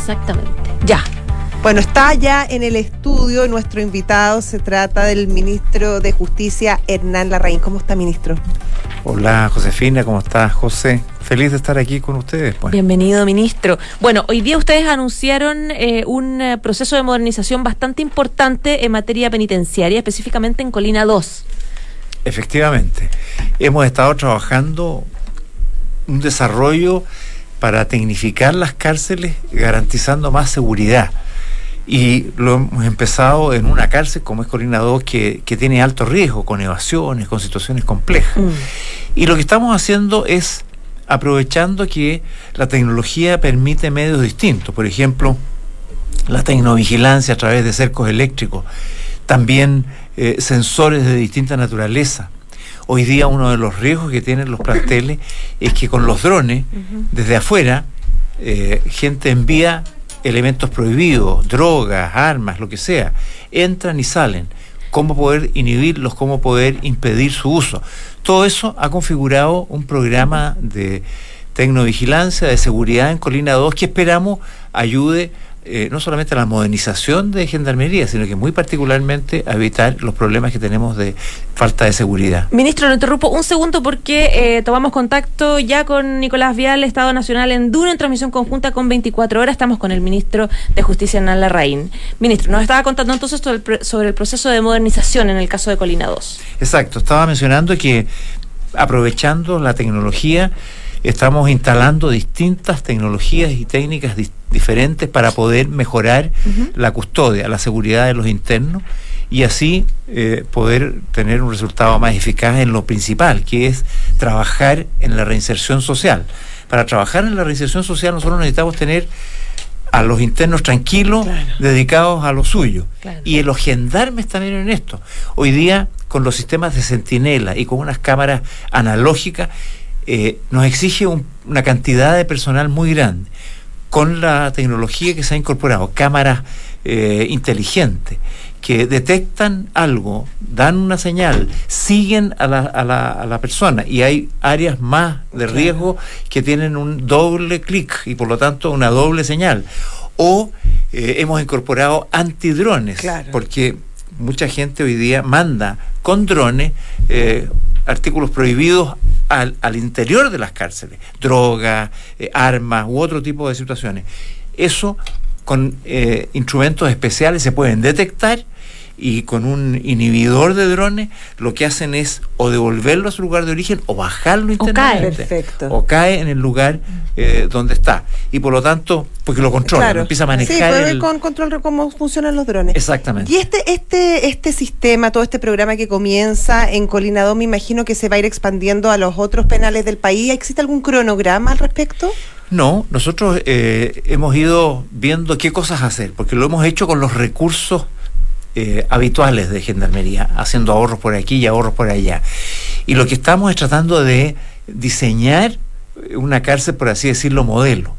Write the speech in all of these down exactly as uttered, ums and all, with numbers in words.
Exactamente. Ya. Bueno, está ya en el estudio nuestro invitado, se trata del ministro de Justicia, Hernán Larraín. ¿Cómo está, ministro? Hola, Josefina, ¿cómo estás, José? Feliz de estar aquí con ustedes. Pues. Bienvenido, ministro. Bueno, hoy día ustedes anunciaron eh, un eh, proceso de modernización bastante importante en materia penitenciaria, específicamente en Colina dos. Efectivamente. Hemos estado trabajando un desarrollo para tecnificar las cárceles, garantizando más seguridad. Y lo hemos empezado en una cárcel como es Colina dos, que, que tiene alto riesgo, con evasiones, con situaciones complejas. Mm. Y lo que estamos haciendo es aprovechando que la tecnología permite medios distintos. Por ejemplo, la tecnovigilancia a través de cercos eléctricos, también eh, sensores de distinta naturaleza. Hoy día uno de los riesgos que tienen los planteles es que con los drones, uh-huh. desde afuera, eh, gente envía elementos prohibidos, drogas, armas, lo que sea, entran y salen. Cómo poder inhibirlos, cómo poder impedir su uso. Todo eso ha configurado un programa de tecnovigilancia, de seguridad en Colina dos, que esperamos ayude eh, no solamente a la modernización de Gendarmería, sino que muy particularmente a evitar los problemas que tenemos de falta de seguridad. Ministro, lo interrumpo un segundo porque eh, tomamos contacto ya con Nicolás Vial, Estado Nacional en Duna, en transmisión conjunta con veinticuatro horas. Estamos con el ministro de Justicia, Hernán Larraín. Ministro, nos estaba contando entonces sobre el, sobre el proceso de modernización en el caso de Colina dos. Exacto, estaba mencionando que aprovechando la tecnología, estamos instalando distintas tecnologías y técnicas di- diferentes para poder mejorar uh-huh. la custodia, la seguridad de los internos y así eh, poder tener un resultado más eficaz en lo principal, que es trabajar en la reinserción social. Para trabajar en la reinserción social nosotros necesitamos tener a los internos tranquilos, claro. dedicados a lo suyo. Claro. Y los gendarmes también en esto. Hoy día, con los sistemas de centinela y con unas cámaras analógicas, Eh, nos exige un, una cantidad de personal muy grande. Con la tecnología que se ha incorporado, cámaras eh, inteligentes que detectan algo, dan una señal, siguen a la, a la, a la persona, y hay áreas más de riesgo que tienen un doble clic y por lo tanto una doble señal. O eh, hemos incorporado antidrones, claro. porque mucha gente hoy día manda con drones eh, artículos prohibidos al, al interior de las cárceles, drogas, eh, armas u otro tipo de situaciones. Eso con eh, instrumentos especiales se pueden detectar y con un inhibidor de drones lo que hacen es o devolverlo a su lugar de origen o bajarlo internamente. O cae, perfecto. O cae en el lugar eh, donde está. Y por lo tanto, porque lo controla, claro. lo empieza a manejar. Sí, puede el... con control de cómo funcionan los drones. Exactamente. Y este, este, este sistema, todo este programa que comienza en Colina dos, me imagino que se va a ir expandiendo a los otros penales del país. ¿Existe algún cronograma al respecto? No, nosotros eh, hemos ido viendo qué cosas hacer, porque lo hemos hecho con los recursos Eh, habituales de Gendarmería, haciendo ahorros por aquí y ahorros por allá. Y lo que estamos es tratando de diseñar una cárcel, por así decirlo, modelo.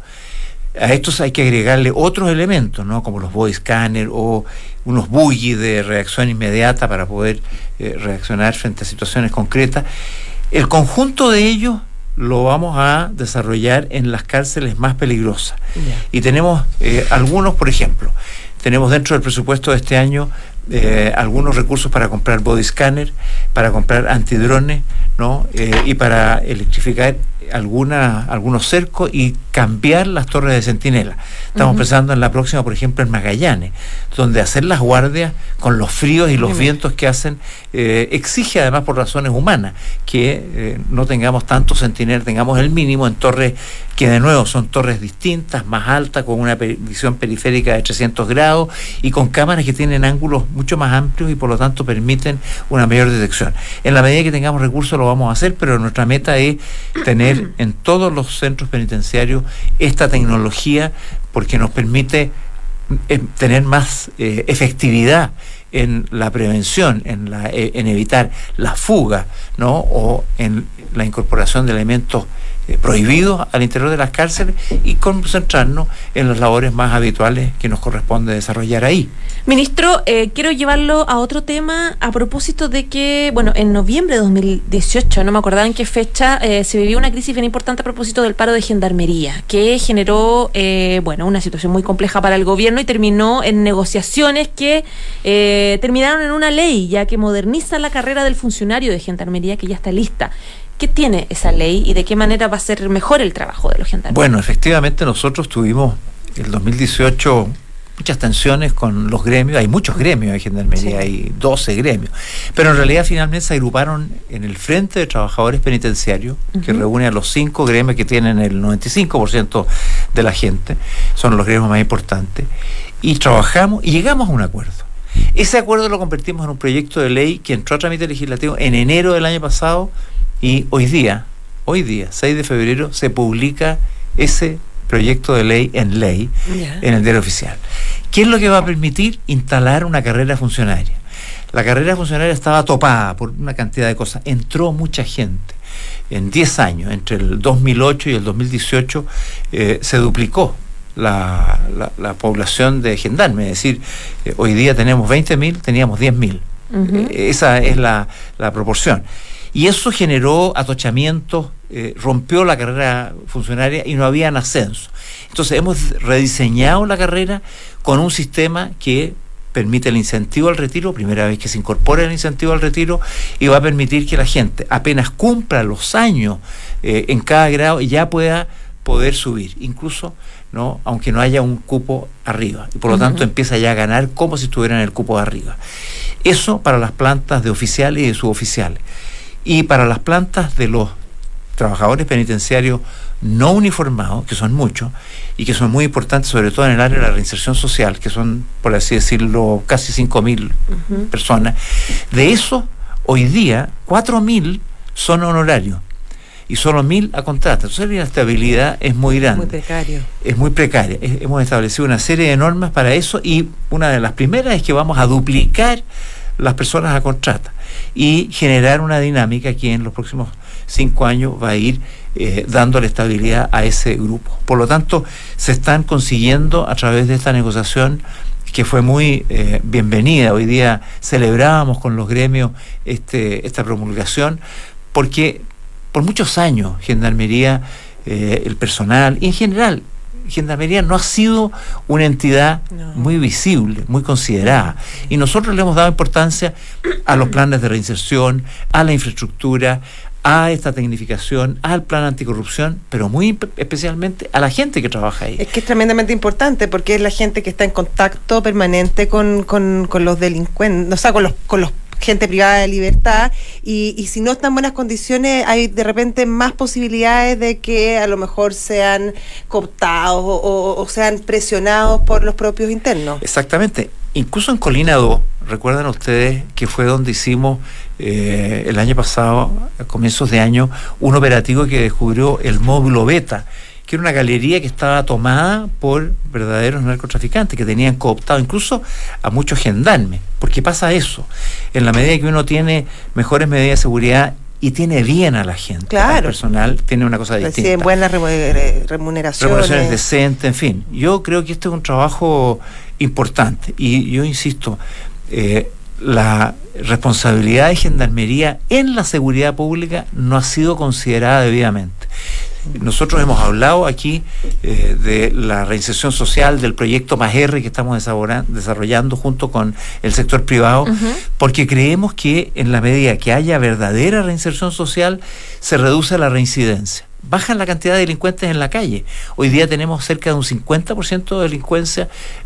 A estos hay que agregarle otros elementos, ¿no? Como los body scanner o unos buggy de reacción inmediata para poder eh, reaccionar frente a situaciones concretas. El conjunto de ellos lo vamos a desarrollar en las cárceles más peligrosas. Yeah. Y tenemos eh, algunos, por ejemplo, tenemos dentro del presupuesto de este año eh, algunos recursos para comprar body scanner, para comprar antidrones, ¿no? Eh, y para electrificar alguna, algunos cercos y cambiar las torres de centinela. Estamos uh-huh. pensando en la próxima, por ejemplo, en Magallanes, donde hacer las guardias con los fríos y los uh-huh. vientos que hacen eh, exige además por razones humanas que eh, no tengamos tantos centinelas, tengamos el mínimo en torres que de nuevo son torres distintas, más altas, con una per- visión periférica de trescientos grados y con cámaras que tienen ángulos mucho más amplios y por lo tanto permiten una mayor detección. En la medida que tengamos recursos lo vamos a hacer, pero nuestra meta es tener en todos los centros penitenciarios esta tecnología porque nos permite eh, tener más eh, efectividad en la prevención, en, la, eh, en evitar la fuga, ¿no? O en la incorporación de elementos eh, prohibidos al interior de las cárceles y concentrarnos en las labores más habituales que nos corresponde desarrollar ahí. Ministro, eh, quiero llevarlo a otro tema a propósito de que, bueno, en noviembre de dos mil dieciocho, no me acordaba en qué fecha, eh, se vivió una crisis bien importante a propósito del paro de Gendarmería, que generó, eh, bueno, una situación muy compleja para el gobierno y terminó en negociaciones que eh, terminaron en una ley, ya que moderniza la carrera del funcionario de Gendarmería, que ya está lista. ¿Qué tiene esa ley y de qué manera va a ser mejor el trabajo de los gendarmes? Bueno, efectivamente nosotros tuvimos el dos mil dieciocho muchas tensiones con los gremios, hay muchos gremios de Gendarmería, sí. Hay doce gremios, pero en realidad finalmente se agruparon en el Frente de Trabajadores Penitenciarios, uh-huh. que reúne a los cinco gremios que tienen el noventa y cinco por ciento de la gente, son los gremios más importantes, y trabajamos y llegamos a un acuerdo. Ese acuerdo lo convertimos en un proyecto de ley que entró a trámite legislativo en enero del año pasado, y hoy día, hoy día, seis de febrero, se publica ese proyecto de ley en ley, yeah. en el Diario Oficial. ¿Qué es lo que va a permitir? Instalar una carrera funcionaria. La carrera funcionaria estaba topada por una cantidad de cosas. Entró mucha gente. En diez años, entre el dos mil ocho y el dos mil dieciocho, eh, se duplicó la, la, la población de gendarmes. Es decir, eh, hoy día tenemos veinte mil, teníamos diez mil. Uh-huh. Eh, esa es la, la proporción. Y eso generó atochamientos, eh, rompió la carrera funcionaria y no habían ascenso. Entonces hemos rediseñado la carrera con un sistema que permite el incentivo al retiro, primera vez que se incorpora el incentivo al retiro, y va a permitir que la gente apenas cumpla los años eh, en cada grado ya pueda poder subir, incluso no, aunque no haya un cupo arriba, y por lo uh-huh. tanto empieza ya a ganar como si estuviera en el cupo de arriba. Eso para las plantas de oficiales y de suboficiales. Y para las plantas de los trabajadores penitenciarios no uniformados, que son muchos, y que son muy importantes, sobre todo en el área de la reinserción social, que son, por así decirlo, casi cinco mil uh-huh. personas, de esos, hoy día, cuatro mil son honorarios, y solo mil a contrato. Entonces la inestabilidad es muy grande. Muy precario. Es muy precaria. Es, hemos establecido una serie de normas para eso, y una de las primeras es que vamos a duplicar las personas a contrata y generar una dinámica que en los próximos cinco años va a ir eh, dándole estabilidad a ese grupo. Por lo tanto, se están consiguiendo a través de esta negociación que fue muy eh, bienvenida. Hoy día celebrábamos con los gremios este, esta promulgación, porque por muchos años Gendarmería, eh, el personal y en general Gendarmería no ha sido una entidad no. muy visible, muy considerada, y nosotros le hemos dado importancia a los planes de reinserción, a la infraestructura, a esta tecnificación, al plan anticorrupción, pero muy especialmente a la gente que trabaja ahí. Es que es tremendamente importante, porque es la gente que está en contacto permanente con, con, con los delincuentes, o sea, con los, con los gente privada de libertad, y, y si no están en buenas condiciones hay de repente más posibilidades de que a lo mejor sean cooptados o, o, o sean presionados por los propios internos. Exactamente. Incluso en Colina dos, recuerdan ustedes que fue donde hicimos eh, el año pasado, a comienzos de año, un operativo que descubrió el módulo Beta, que era una galería que estaba tomada por verdaderos narcotraficantes que tenían cooptado incluso a muchos gendarmes. Porque pasa eso, en la medida que uno tiene mejores medidas de seguridad y tiene bien a la gente, claro, al personal, tiene una cosa distinta. Reciben buenas remuneraciones. Remuneraciones decentes, en fin. Yo creo que este es un trabajo importante, y yo insisto, eh, la responsabilidad de Gendarmería en la seguridad pública no ha sido considerada debidamente. Nosotros hemos hablado aquí eh, de la reinserción social, del proyecto Más R que estamos desarrollando junto con el sector privado, uh-huh. porque creemos que en la medida que haya verdadera reinserción social, se reduce la reincidencia. Bajan la cantidad de delincuentes en la calle. Hoy día tenemos cerca de un cincuenta por ciento de delincuencia,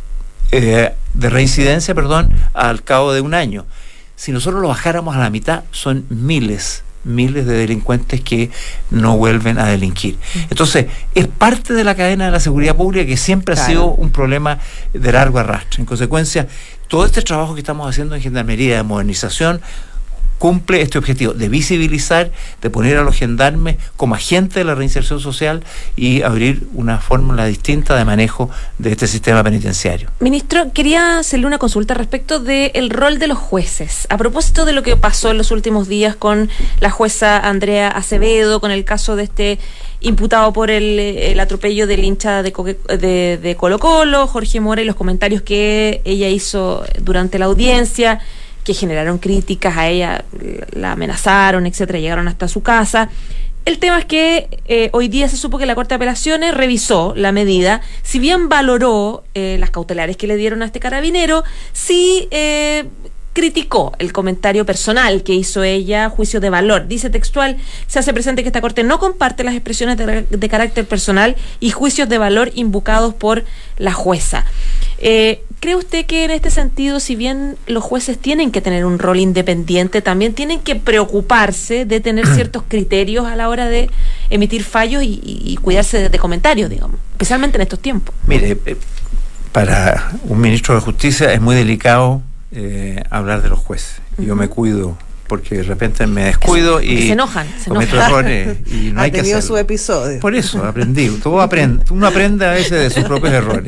eh, de reincidencia, perdón, al cabo de un año. Si nosotros lo bajáramos a la mitad, son miles miles de delincuentes que no vuelven a delinquir. Entonces, es parte de la cadena de la seguridad pública que siempre claro. ha sido un problema de largo arrastre. En consecuencia, todo este trabajo que estamos haciendo en Gendarmería de modernización, cumple este objetivo de visibilizar, de poner a los gendarmes como agentes de la reinserción social y abrir una fórmula distinta de manejo de este sistema penitenciario. Ministro, quería hacerle una consulta respecto del rol de los jueces. A propósito de lo que pasó en los últimos días con la jueza Andrea Acevedo, con el caso de este imputado por el, el atropello del hincha de, de, de Colo Colo, Jorge Mora, y los comentarios que ella hizo durante la audiencia, que generaron críticas a ella, la amenazaron, etcétera, llegaron hasta su casa. El tema es que eh, hoy día se supo que la Corte de Apelaciones revisó la medida, si bien valoró eh, las cautelares que le dieron a este carabinero, sí eh, criticó el comentario personal que hizo ella, juicio de valor. Dice textual: se hace presente que esta Corte no comparte las expresiones de, de carácter personal y juicios de valor invocados por la jueza. Eh, ¿Cree usted que en este sentido, si bien los jueces tienen que tener un rol independiente, también tienen que preocuparse de tener ciertos criterios a la hora de emitir fallos y, y, y cuidarse de, de comentarios, digamos, especialmente en estos tiempos? Mire, eh, para un ministro de Justicia es muy delicado eh, hablar de los jueces. Uh-huh. Yo me cuido porque de repente me descuido y se enojan, se cometo enojan. errores y no ha hay que tenido hacerlo. su episodio. Por eso aprendí. Todo aprende, uno aprende a veces de sus propios errores.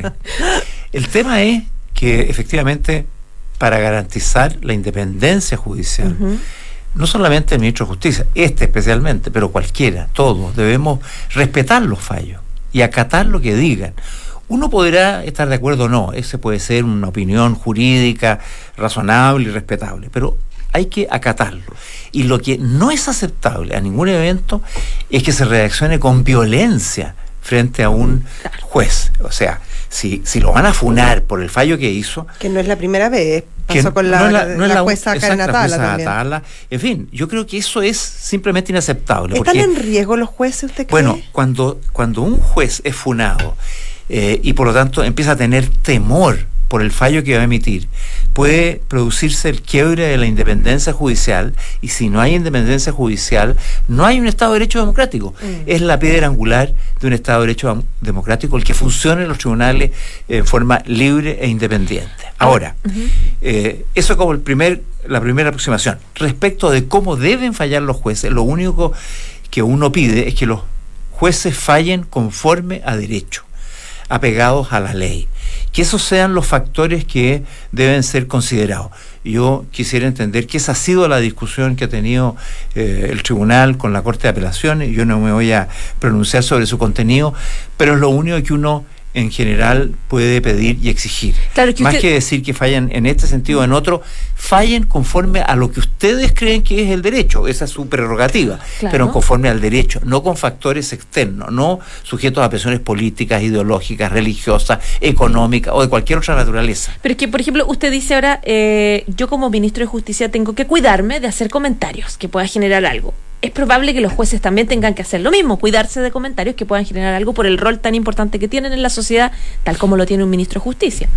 El tema es que efectivamente, para garantizar la independencia judicial, uh-huh, no solamente el ministro de Justicia, este especialmente, pero cualquiera, todos debemos respetar los fallos y acatar lo que digan. Uno podrá estar de acuerdo o no, ese puede ser una opinión jurídica razonable y respetable, pero hay que acatarlo. Y lo que no es aceptable a ningún evento es que se reaccione con violencia frente a un juez. O sea, si, si lo van a funar por el fallo que hizo... Que no es la primera vez, pasó que con la, no es la, no es la la jueza exacto, Karen Atala la jueza también. Atala. En fin, yo creo que eso es simplemente inaceptable. ¿Están porque, en riesgo los jueces, usted cree? bueno, cuando, cuando un juez es funado eh, y por lo tanto empieza a tener temor por el fallo que va a emitir, puede producirse el quiebre de la independencia judicial, y si no hay independencia judicial, no hay un Estado de Derecho democrático. Mm. Es la piedra angular de un Estado de Derecho democrático el que funcione en los tribunales en forma libre e independiente. Ahora, uh-huh, eh, eso es como el primer, la primera aproximación. Respecto de cómo deben fallar los jueces, lo único que uno pide es que los jueces fallen conforme a derecho, apegados a la ley, que esos sean los factores que deben ser considerados. Yo quisiera entender que esa ha sido la discusión que ha tenido eh, el tribunal con la Corte de Apelaciones. Yo no me voy a pronunciar sobre su contenido, pero es lo único que uno en general puede pedir y exigir. Claro que Más usted... que decir que fallan en este sentido o en otro, fallen conforme a lo que ustedes creen que es el derecho, esa es su prerrogativa, claro, pero conforme al derecho, no con factores externos, no sujetos a presiones políticas, ideológicas, religiosas, económicas o de cualquier otra naturaleza. Pero es que, por ejemplo, usted dice ahora, eh, yo como ministro de Justicia tengo que cuidarme de hacer comentarios que puedan generar algo. Es probable que los jueces también tengan que hacer lo mismo, cuidarse de comentarios que puedan generar algo por el rol tan importante que tienen en la sociedad, tal como lo tiene un ministro de Justicia.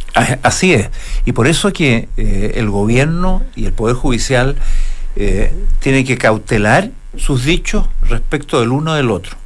Así es, y por eso que eh, el gobierno y el Poder Judicial eh, tienen que cautelar sus dichos respecto del uno del otro.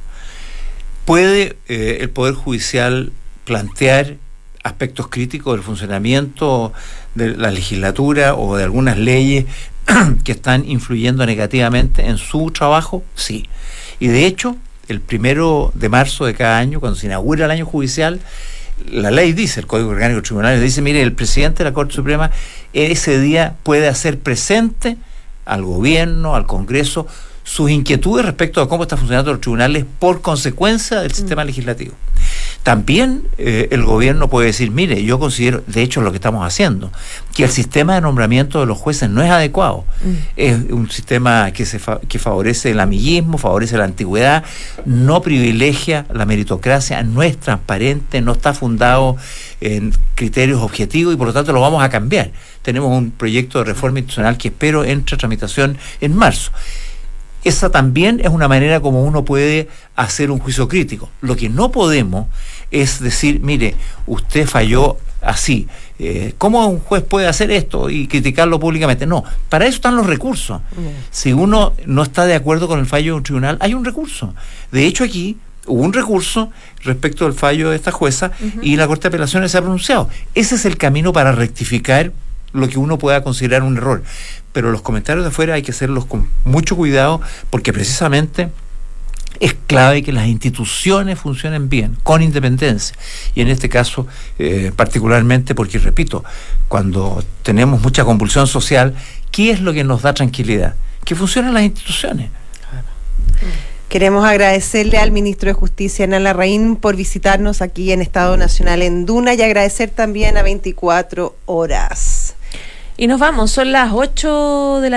¿Puede eh, el Poder Judicial plantear aspectos críticos del funcionamiento de la legislatura o de algunas leyes que están influyendo negativamente en su trabajo? Sí. Y de hecho, el primero de marzo de cada año, cuando se inaugura el año judicial, la ley dice, el Código Orgánico de Tribunales dice, mire, el presidente de la Corte Suprema ese día puede hacer presente al gobierno, al Congreso, sus inquietudes respecto a cómo están funcionando los tribunales por consecuencia del sistema mm. legislativo. También eh, el gobierno puede decir, mire, yo considero, de hecho lo que estamos haciendo, que el sistema de nombramiento de los jueces no es adecuado. Mm. Es un sistema que se fa- que favorece el amiguismo, favorece la antigüedad, no privilegia la meritocracia, no es transparente, no está fundado en criterios objetivos y por lo tanto lo vamos a cambiar. Tenemos un proyecto de reforma institucional que espero entre a tramitación en marzo. Esa también es una manera como uno puede hacer un juicio crítico. Lo que no podemos es decir, mire, usted falló así. Eh, ¿Cómo un juez puede hacer esto y criticarlo públicamente? No, para eso están los recursos. Mm. Si uno no está de acuerdo con el fallo de un tribunal, hay un recurso. De hecho, aquí hubo un recurso respecto al fallo de esta jueza uh-huh. y la Corte de Apelaciones se ha pronunciado. Ese es el camino para rectificar lo que uno pueda considerar un error. pero los comentarios de afuera hay que hacerlos con mucho cuidado, porque precisamente es clave que las instituciones funcionen bien, con independencia. Y en este caso, eh, particularmente porque, repito, cuando tenemos mucha convulsión social, ¿qué es lo que nos da tranquilidad? Que funcionen las instituciones. Queremos agradecerle al ministro de Justicia, Hernán Larraín, por visitarnos aquí en Estado Nacional en Duna, y agradecer también a veinticuatro horas. Y nos vamos, son las ocho de la